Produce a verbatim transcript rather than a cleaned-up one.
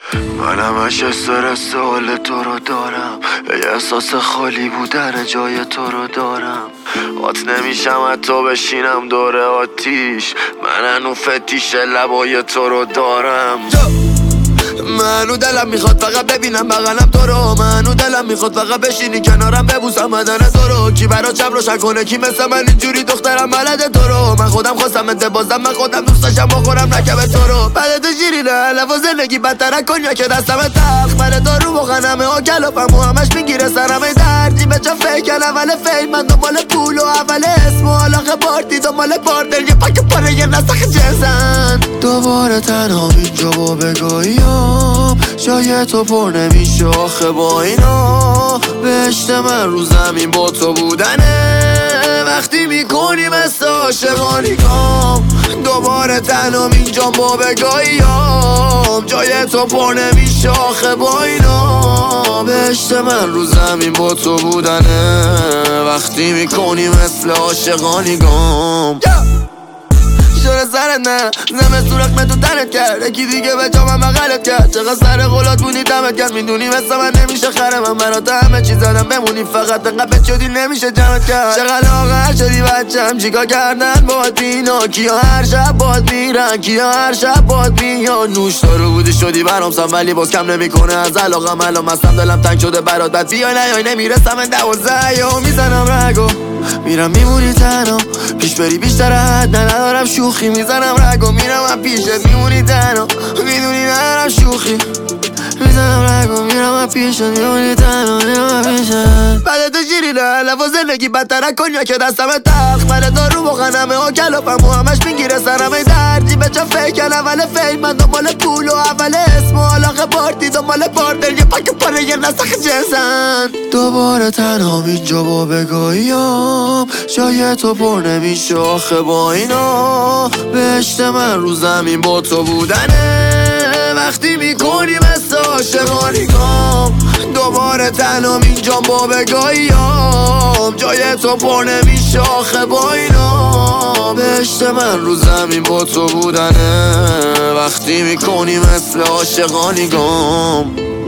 من همش استرس حال تو رو دارم، احساس خالی بودن جای تو رو دارم. آت نمیشم حتی بشینم دور آتیش، من هنو فتیش لبای تو رو دارم. منو دلم میخواد فقط ببینم بغلم تو رو، منو دلم میخواد فقط بشینی کنارم ببوسم بدن تو رو. کی برا چپ روشن کنه کی مثل من اینجوری دخترم بلده تو رو. من خودم خواستم انت بازم من خودم دوست داشتم بخورم نکب تو رو. بعد تو شیرینه لب و زندگی بدتر کنیا که دستم تخت من تو رو بخنمه ها کلافم و همش میگیره سرم دردی به جا فکر اول فیل من دنبال پول و اول اسم و علاقه پارتی دنبال پارتر یه پاک پاره یه نسخ جنسن. دوباره تنها اینجا با بگاهیم جای تو پر نمیشه آخه با اینا. بهشت من رو زمین با تو بودنه وقتی میکنی مثل عاشقانی کام. دوباره تنها اینجا با بگاهیم جای تو پر نمیشه آخه با اینا. بهشت من رو زمین با تو بودنه وقتی میکنی مثل عاشقانی گام. شور سرت نه زمه سورخ من تو تنت کرد یکی دیگه به جا من بغلت کرد. چقدر سر غلات بونی دمت کرد میدونی مثل من نمیشه خره من برات همه چیز زدم بمونی فقط انقدر شدی نمیشه جمعت کرد. چقدر لاغر شدی بچم چیکار کردن باید بینا کیا هر شب باید میرن کیا هر شب باید میان. نوش دارو بودی شدی برام سم ولی باز کم نمیکنه از علاقم الان مستم دلم تنگ شده برات بد بیای نیای نمیرسم من دوازده یا میزنم رگو میرم میمونی تنها پیش بری بیشتر حد ندارم شوخی میزنم رگو میرم من پیشت میمونی تنها میدونی ندارم شوخی میزنم رگو میرم من پیشت میمونی تنها میرم من پیشت. بعد تو شیرینه لب و زندگی بدتر کنیا که دستم تخت من تو رو بخنمه ها کلافم و همش میگیره سرم دردی به جا فکر اول فیل من دنبال پول و اول اسم و علاقه پارتی دنبال پارتر یه پاک پاره یه نسخ جنسن. دوباره تنها اینجا با بگاهیم جای تو پر نمیشه آخه با اینا. بهشت من رو زمین با تو بودنه وقتی میکنی مثل عاشقانی کام. دوباره تنها اینجا با بگاهیم جای تو پر نمیشه آخه با اینا. بهشت من رو زمین با تو بودنه وقتی میکنی مثل عاشقانی گام.